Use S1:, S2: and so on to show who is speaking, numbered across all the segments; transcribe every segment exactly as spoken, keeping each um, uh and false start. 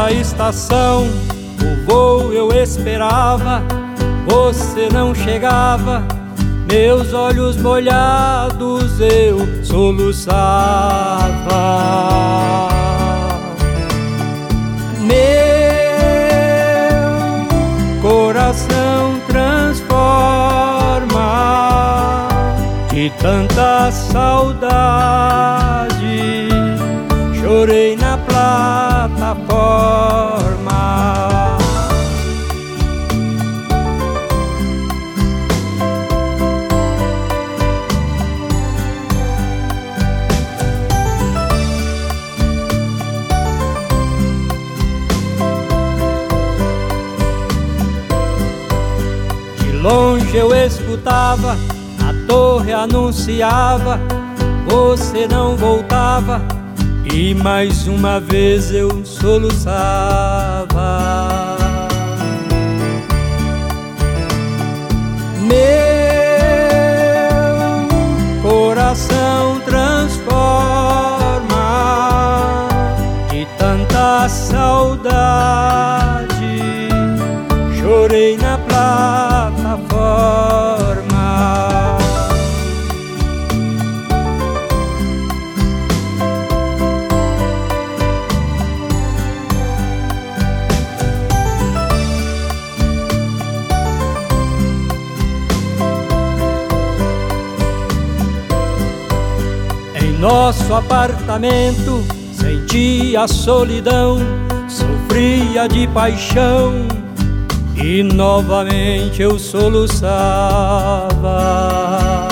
S1: Na estação, o voo eu esperava, você não chegava, meus olhos molhados eu soluçava. Meu coração transforma de tanta saudade, chorei na plataforma. De longe eu escutava, a torre anunciava, você não voltava, e mais uma vez eu soluçava. Meu coração transforma de tanta saudade, chorei na plataforma. Nosso apartamento, senti a solidão, sofria de paixão e novamente eu soluçava.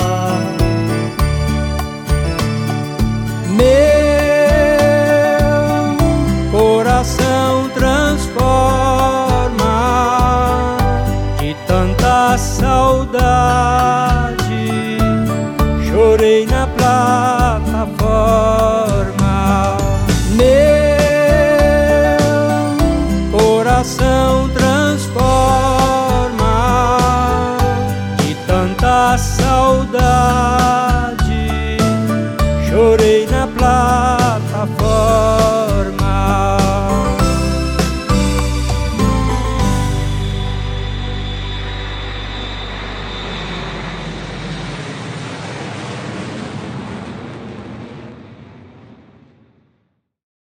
S1: Meu coração transforma